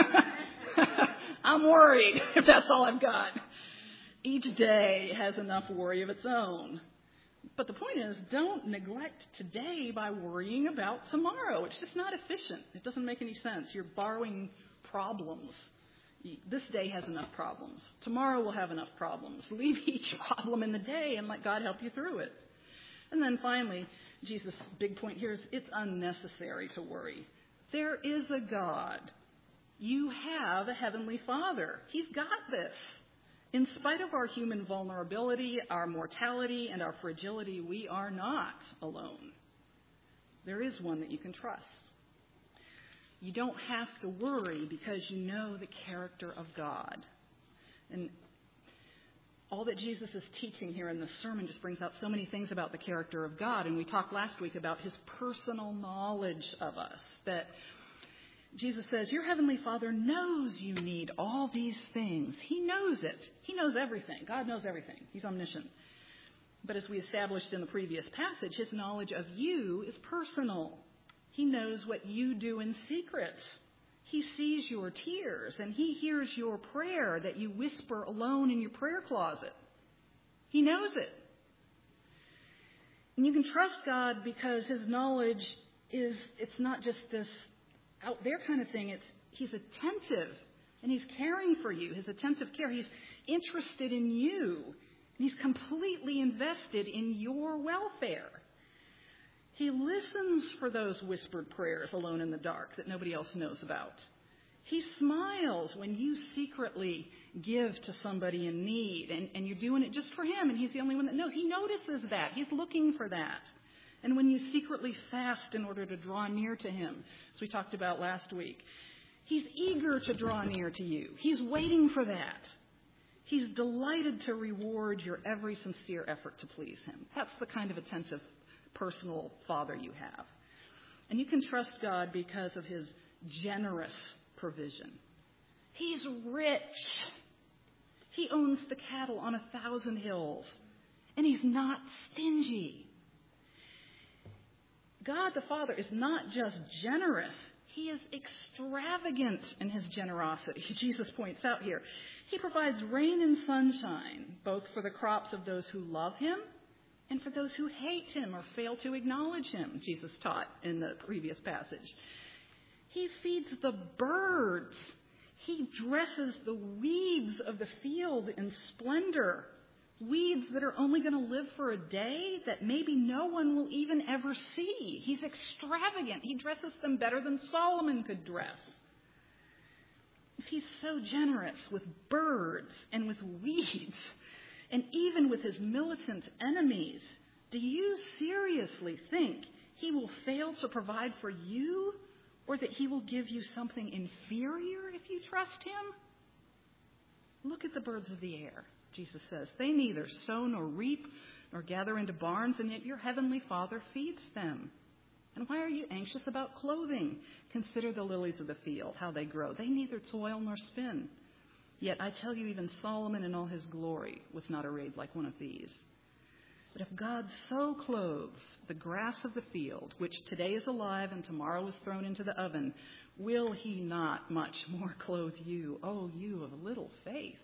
I'm worried if that's all I've got. Each day has enough worry of its own. But the point is, don't neglect today by worrying about tomorrow. It's just not efficient. It doesn't make any sense. You're borrowing problems. This day has enough problems. Tomorrow will have enough problems. Leave each problem in the day and let God help you through it. And then finally, Jesus' big point here is it's unnecessary to worry. There is a God. You have a heavenly Father. He's got this. In spite of our human vulnerability, our mortality, and our fragility, we are not alone. There is one that you can trust. You don't have to worry because you know the character of God. And all that Jesus is teaching here in this sermon just brings out so many things about the character of God. And we talked last week about his personal knowledge of us. That Jesus says, your heavenly Father knows you need all these things. He knows it. He knows everything. God knows everything. He's omniscient. But as we established in the previous passage, his knowledge of you is personal. He knows what you do in secret. He sees your tears, and he hears your prayer that you whisper alone in your prayer closet. He knows it. And you can trust God because his knowledge is, it's not just this out there kind of thing. It's he's attentive, and he's caring for you, his attentive care. He's interested in you, and he's completely invested in your welfare. He listens for those whispered prayers alone in the dark that nobody else knows about. He smiles when you secretly give to somebody in need, and, and you're doing it just for him, and he's the only one that knows. He notices that. He's looking for that. And when you secretly fast in order to draw near to him, as we talked about last week, he's eager to draw near to you. He's waiting for that. He's delighted to reward your every sincere effort to please him. That's the kind of attentive personal Father you have. And you can trust God because of his generous provision. He's rich. He owns the cattle on a thousand hills. And he's not stingy. God the Father is not just generous. He is extravagant in his generosity. Jesus points out here. He provides rain and sunshine, both for the crops of those who love him and for those who hate him or fail to acknowledge him, Jesus taught in the previous passage. He feeds the birds. He dresses the weeds of the field in splendor. Weeds that are only going to live for a day that maybe no one will even ever see. He's extravagant. He dresses them better than Solomon could dress. If he's so generous with birds and with weeds, and even with his militant enemies, do you seriously think he will fail to provide for you, or that he will give you something inferior if you trust him? Look at the birds of the air, Jesus says. They neither sow nor reap nor gather into barns, and yet your heavenly Father feeds them. And why are you anxious about clothing? Consider the lilies of the field, how they grow. They neither toil nor spin. Yet I tell you, even Solomon in all his glory was not arrayed like one of these. But if God so clothes the grass of the field, which today is alive and tomorrow is thrown into the oven, will he not much more clothe you, O you of little faith?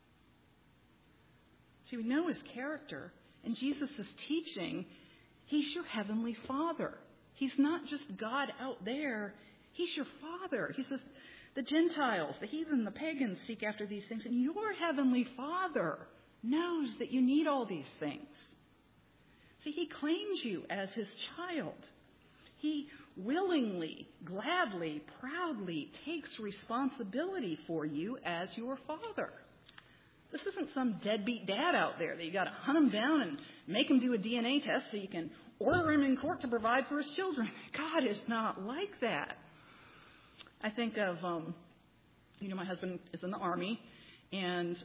See, we know his character, and Jesus is teaching he's your heavenly Father. He's not just God out there. He's your Father. He says the Gentiles, the heathen, the pagans seek after these things, and your heavenly Father knows that you need all these things. See, he claims you as his child. He willingly, gladly, proudly takes responsibility for you as your Father. This isn't some deadbeat dad out there that you got to hunt him down and make him do a D N A test so you can order him in court to provide for his children. God is not like that. I think of, um, you know, my husband is in the Army, and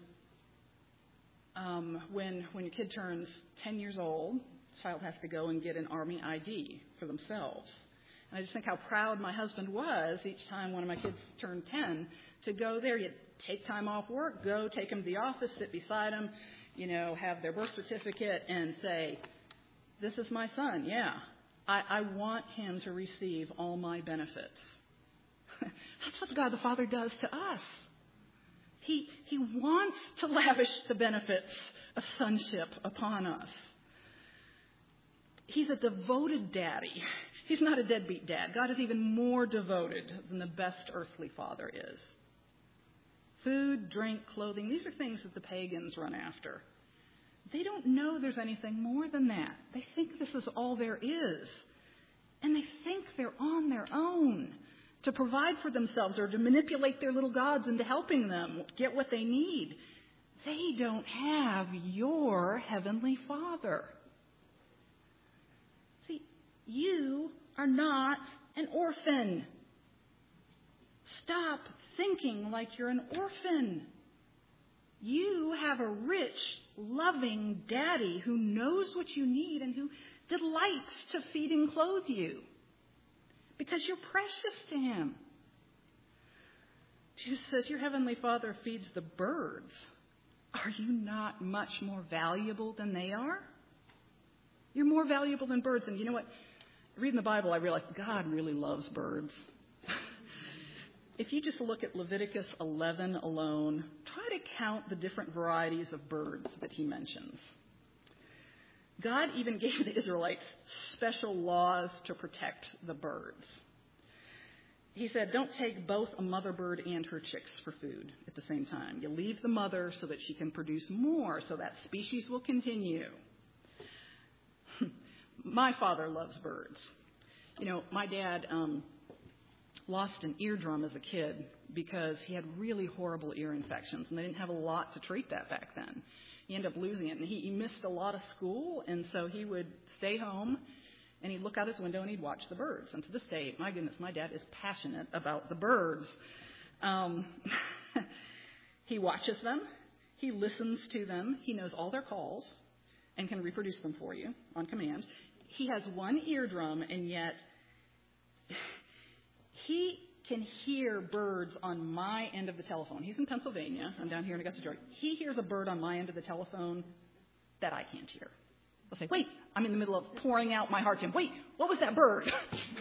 um, when when your kid turns ten years old, the child has to go and get an Army I D for themselves. And I just think how proud my husband was each time one of my kids turned ten to go there. He'd take time off work, go, take him to the office, sit beside him, you know, have their birth certificate and say, this is my son, yeah. I, I want him to receive all my benefits. That's what God the Father does to us. He, he wants to lavish the benefits of sonship upon us. He's a devoted daddy. He's not a deadbeat dad. God is even more devoted than the best earthly father is. Food, drink, clothing, these are things that the pagans run after. They don't know there's anything more than that. They think this is all there is. And they think they're on their own to provide for themselves or to manipulate their little gods into helping them get what they need. They don't have your heavenly Father. See, you are not an orphan. Stop thinking like you're an orphan. You have a rich, loving daddy who knows what you need and who delights to feed and clothe you because you're precious to him. Jesus says, your heavenly Father feeds the birds. Are you not much more valuable than they are? You're more valuable than birds. And you know what? Reading the Bible, I realized God really loves birds. If you just look at Leviticus eleven alone, try to count the different varieties of birds that he mentions. God even gave the Israelites special laws to protect the birds. He said, don't take both a mother bird and her chicks for food at the same time. You leave the mother so that she can produce more, so that species will continue. My father loves birds. You know, my dad um, lost an eardrum as a kid because he had really horrible ear infections, and they didn't have a lot to treat that back then. He ended up losing it, and he, he missed a lot of school, and so he would stay home, and he'd look out his window, and he'd watch the birds. And to this day, my goodness, my dad is passionate about the birds. Um, he watches them. He listens to them. He knows all their calls and can reproduce them for you on command. He has one eardrum, and yet he can hear birds on my end of the telephone. He's in Pennsylvania. I'm down here in Augusta, Georgia. He hears a bird on my end of the telephone that I can't hear. I'll say, wait, I'm in the middle of pouring out my heart to him. Wait, what was that bird?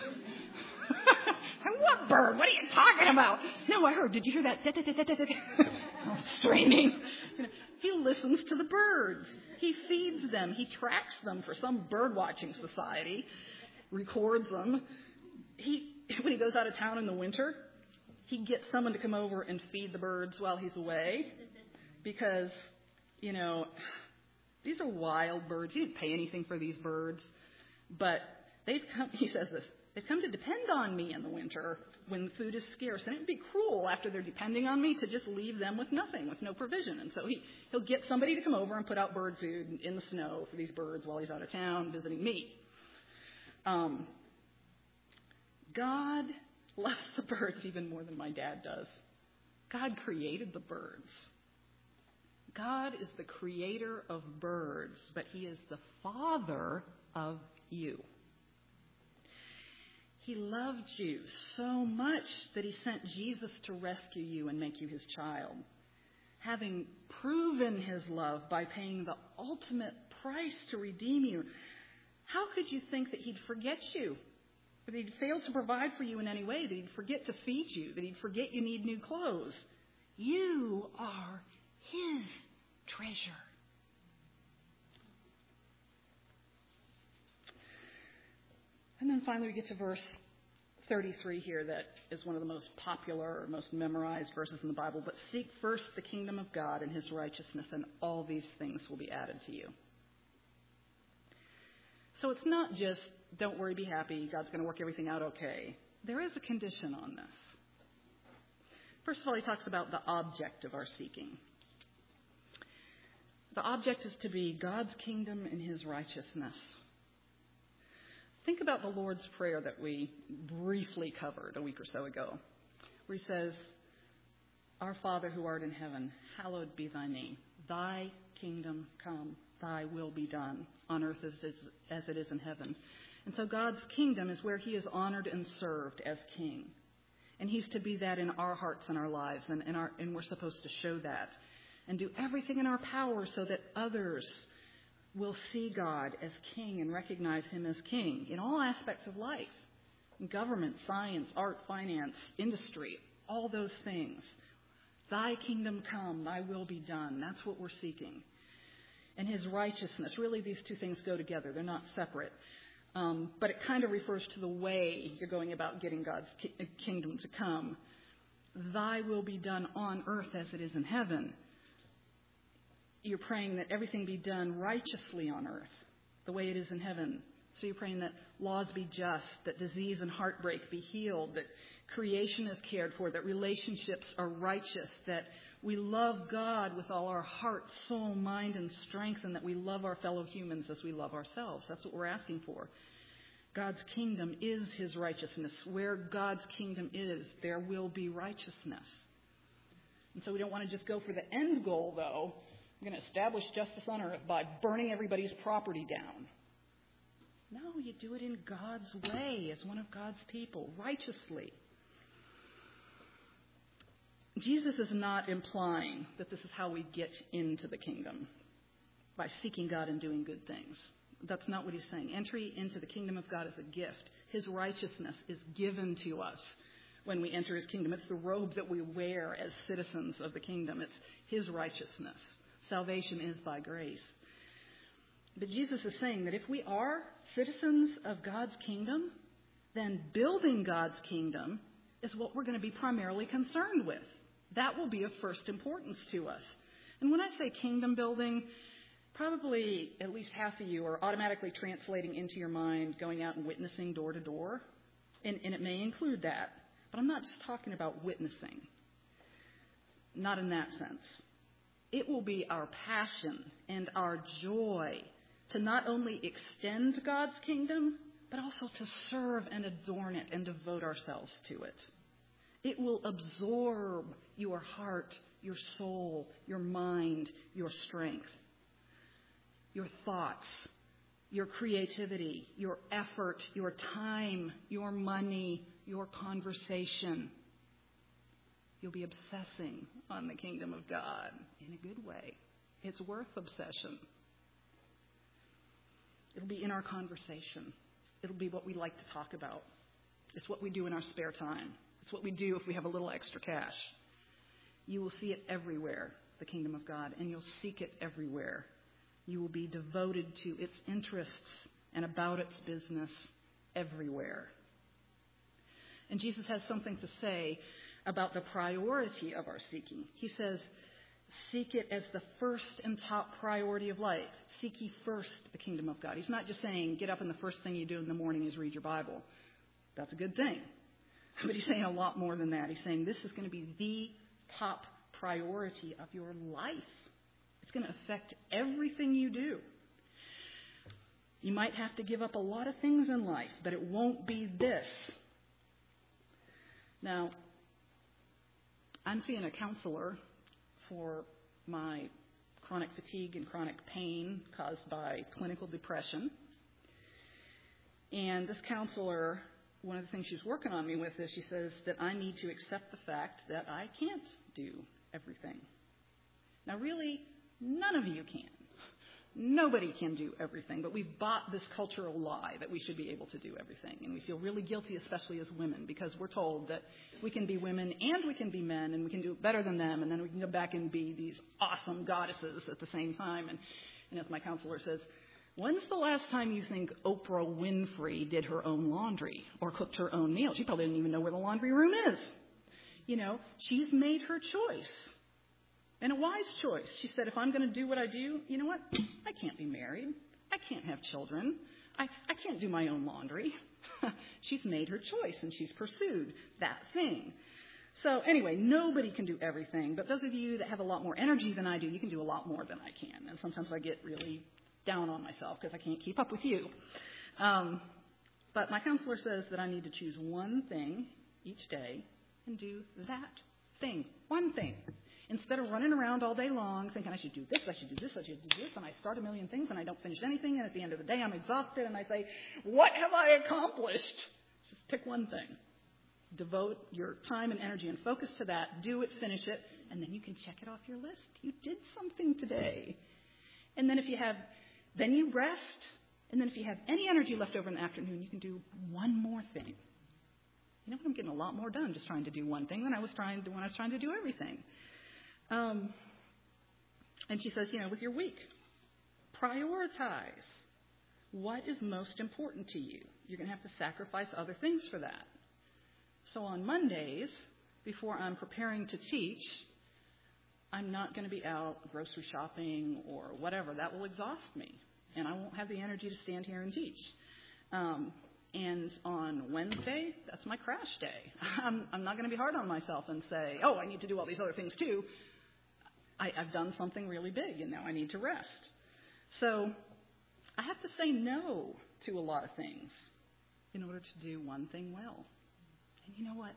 What bird? What are you talking about? No, I heard. Did you hear that? I'm straining. He listens to the birds. He feeds them. He tracks them for some bird watching society, records them. He, when he goes out of town in the winter, he gets someone to come over and feed the birds while he's away because, you know, these are wild birds. He didn't pay anything for these birds, but they've come, he says this, they've come to depend on me in the winter when food is scarce. And it would be cruel after they're depending on me to just leave them with nothing, with no provision. And so he, he'll get somebody to come over and put out bird food in the snow for these birds while he's out of town visiting me. Um, God loves the birds even more than my dad does. God created the birds. God is the creator of birds, but he is the father of you. He loved you so much that he sent Jesus to rescue you and make you his child. Having proven his love by paying the ultimate price to redeem you, how could you think that he'd forget you? That he'd fail to provide for you in any way, that he'd forget to feed you, that he'd forget you need new clothes? You are his treasure. And then finally we get to verse thirty-three here, that is one of the most popular or most memorized verses in the Bible. But seek first the kingdom of God and his righteousness, and all these things will be added to you. So it's not just, don't worry, be happy, God's going to work everything out okay. There is a condition on this. First of all, he talks about the object of our seeking. The object is to be God's kingdom and his righteousness. Think about the Lord's Prayer that we briefly covered a week or so ago, where he says, Our Father who art in heaven, hallowed be thy name. Thy kingdom come, thy will be done on earth as, as it is in heaven. And so God's kingdom is where he is honored and served as king. And he's to be that in our hearts and our lives, and, and, our, and we're supposed to show that and do everything in our power so that others will see God as king and recognize him as king in all aspects of life. In government, science, art, finance, industry, all those things. Thy kingdom come, thy will be done. That's what we're seeking. And his righteousness. Really, these two things go together. They're not separate. Um, but it kind of refers to the way you're going about getting God's ki- kingdom to come. Thy will be done on earth as it is in heaven. You're praying that everything be done righteously on earth, the way it is in heaven. So you're praying that laws be just, that disease and heartbreak be healed, that creation is cared for, that relationships are righteous, that we love God with all our heart, soul, mind, and strength, and that we love our fellow humans as we love ourselves. That's what we're asking for. God's kingdom is his righteousness. Where God's kingdom is, there will be righteousness. And so we don't want to just go for the end goal, though. We're going to establish justice on earth by burning everybody's property down. No, you do it in God's way as one of God's people, righteously. Jesus is not implying that this is how we get into the kingdom, by seeking God and doing good things. That's not what he's saying. Entry into the kingdom of God is a gift. His righteousness is given to us when we enter his kingdom. It's the robe that we wear as citizens of the kingdom. It's his righteousness. Salvation is by grace. But Jesus is saying that if we are citizens of God's kingdom, then building God's kingdom is what we're going to be primarily concerned with. That will be of first importance to us. And when I say kingdom building, probably at least half of you are automatically translating into your mind going out and witnessing door to door. And, and it may include that. But I'm not just talking about witnessing. Not in that sense. It will be our passion and our joy to not only extend God's kingdom, but also to serve and adorn it and devote ourselves to it. It will absorb your heart, your soul, your mind, your strength, your thoughts, your creativity, your effort, your time, your money, your conversation. You'll be obsessing on the kingdom of God in a good way. It's worth obsession. It'll be in our conversation. It'll be what we like to talk about. It's what we do in our spare time. It's what we do if we have a little extra cash. You will see it everywhere, the kingdom of God, and you'll seek it everywhere. You will be devoted to its interests and about its business everywhere. And Jesus has something to say about the priority of our seeking. He says, seek it as the first and top priority of life. Seek ye first the kingdom of God. He's not just saying, get up and the first thing you do in the morning is read your Bible. That's a good thing. But he's saying a lot more than that. He's saying this is going to be the top priority of your life. It's going to affect everything you do. You might have to give up a lot of things in life, but it won't be this. Now, I'm seeing a counselor for my chronic fatigue and chronic pain caused by clinical depression. And this counselor, one of the things she's working on me with is she says that I need to accept the fact that I can't do everything. Now, really, none of you can. Nobody can do everything, but we've bought this cultural lie that we should be able to do everything. And we feel really guilty, especially as women, because we're told that we can be women and we can be men and we can do it better than them, and then we can go back and be these awesome goddesses at the same time. And, and as my counselor says, when's the last time you think Oprah Winfrey did her own laundry or cooked her own meals? She probably didn't even know where the laundry room is. You know, she's made her choice. And a wise choice. She said, if I'm going to do what I do, you know what? I can't be married. I can't have children. I, I can't do my own laundry. She's made her choice, and she's pursued that thing. So anyway, nobody can do everything. But those of you that have a lot more energy than I do, you can do a lot more than I can. And sometimes I get really down on myself because I can't keep up with you. Um, but my counselor says that I need to choose one thing each day and do that thing. One thing. Instead of running around all day long thinking I should do this, I should do this, I should do this, and I start a million things and I don't finish anything, and at the end of the day I'm exhausted and I say, what have I accomplished? Just pick one thing. Devote your time and energy and focus to that. Do it, finish it, and then you can check it off your list. You did something today. And then if you have, then you rest, and then if you have any energy left over in the afternoon, you can do one more thing. You know what? I'm getting a lot more done just trying to do one thing than I was trying to when I was trying to do everything. Um, and she says, you know, with your week, prioritize what is most important to you. You're going to have to sacrifice other things for that. So on Mondays, before I'm preparing to teach, I'm not going to be out grocery shopping or whatever. That will exhaust me, and I won't have the energy to stand here and teach. Um, and on Wednesday, that's my crash day. I'm, I'm not going to be hard on myself and say, oh, I need to do all these other things too. I, I've done something really big, and now I need to rest. So I have to say no to a lot of things in order to do one thing well. And you know what?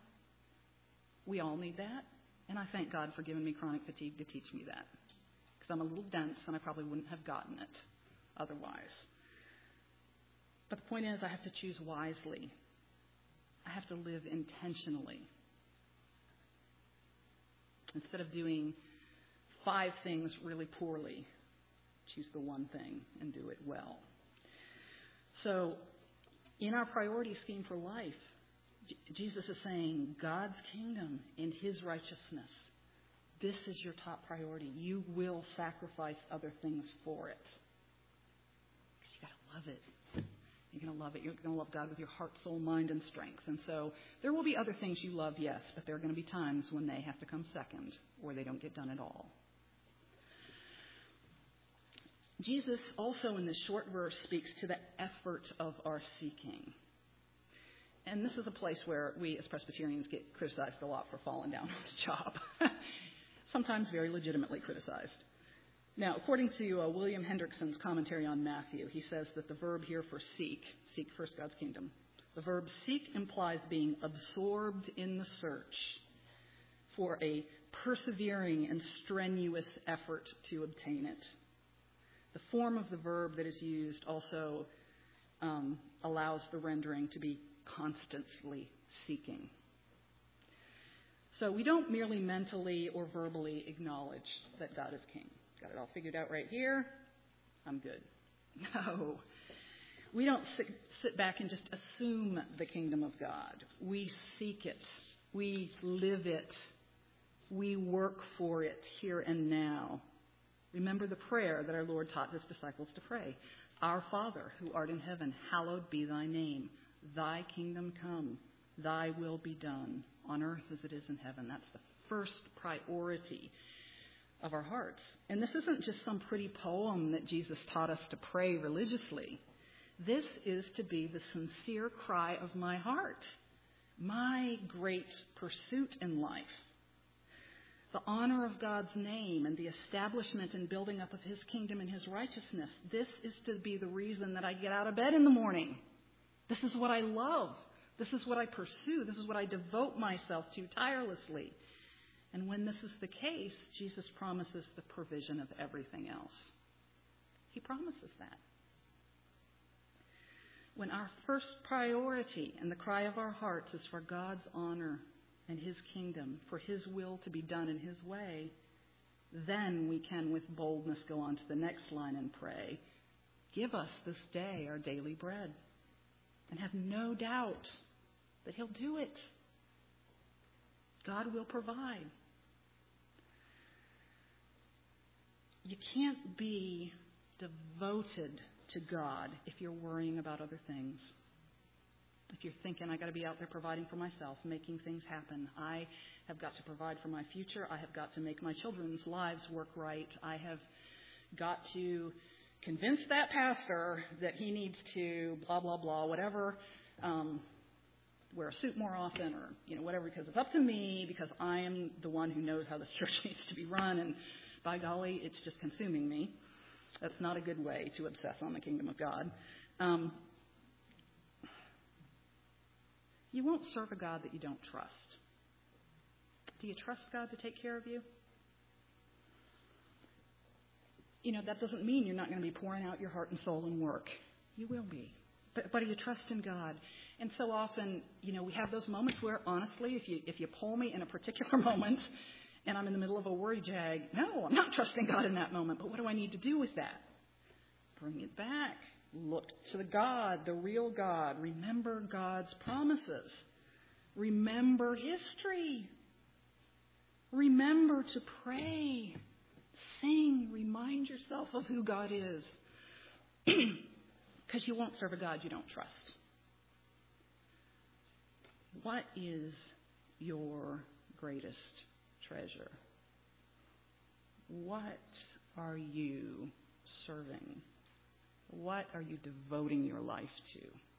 We all need that, and I thank God for giving me chronic fatigue to teach me that, because I'm a little dense, and I probably wouldn't have gotten it otherwise. But the point is, I have to choose wisely. I have to live intentionally. Instead of doing five things really poorly, choose the one thing and do it well. So, in our priority scheme for life, J- Jesus is saying God's kingdom and his righteousness. This is your top priority. You will sacrifice other things for it. Because you got to love it. You're going to love it. You're going to love God with your heart, soul, mind, and strength. And so there will be other things you love, yes, but there are going to be times when they have to come second or they don't get done at all. Jesus also in this short verse speaks to the effort of our seeking. And this is a place where we as Presbyterians get criticized a lot for falling down on the job. Sometimes very legitimately criticized. Now, according to uh, William Hendrickson's commentary on Matthew, he says that the verb here for seek, seek first God's kingdom, the verb seek implies being absorbed in the search for a persevering and strenuous effort to obtain it. The form of the verb that is used also um, allows the rendering to be constantly seeking. So we don't merely mentally or verbally acknowledge that God is king. Got it all figured out right here. I'm good. No. We don't sit, sit back and just assume the kingdom of God. We seek it. We live it. We work for it here and now. Remember the prayer that our Lord taught his disciples to pray. Our Father, who art in heaven, hallowed be thy name. Thy kingdom come. Thy will be done on earth as it is in heaven. That's the first priority of our hearts. And this isn't just some pretty poem that Jesus taught us to pray religiously. This is to be the sincere cry of my heart, my great pursuit in life. The honor of God's name and the establishment and building up of his kingdom and his righteousness. This is to be the reason that I get out of bed in the morning. This is what I love. This is what I pursue. This is what I devote myself to tirelessly. And when this is the case, Jesus promises the provision of everything else. He promises that. When our first priority and the cry of our hearts is for God's honor and his kingdom, for his will to be done in his way, then we can with boldness go on to the next line and pray, give us this day our daily bread. And have no doubt that he'll do it. God will provide. You can't be devoted to God if you're worrying about other things. If you're thinking, I got to be out there providing for myself, making things happen. I have got to provide for my future. I have got to make my children's lives work right. I have got to convince that pastor that he needs to blah, blah, blah, whatever, um, wear a suit more often or, you know, whatever, because it's up to me, because I am the one who knows how this church needs to be run, and by golly, it's just consuming me. That's not a good way to obsess on the kingdom of God. Um, you won't serve a God that you don't trust. Do you trust God to take care of you? You know, that doesn't mean you're not going to be pouring out your heart and soul and work. You will be. But, but do you trust in God? And so often, you know, we have those moments where, honestly, if you if you pull me in a particular moment and I'm in the middle of a worry jag, no, I'm not trusting God in that moment. But what do I need to do with that? Bring it back. Look to the God, the real God. Remember God's promises. Remember history. Remember to pray. Sing. Remind yourself of who God is. Because you won't serve a God you don't trust. What is your greatest treasure? What are you serving? What are you devoting your life to?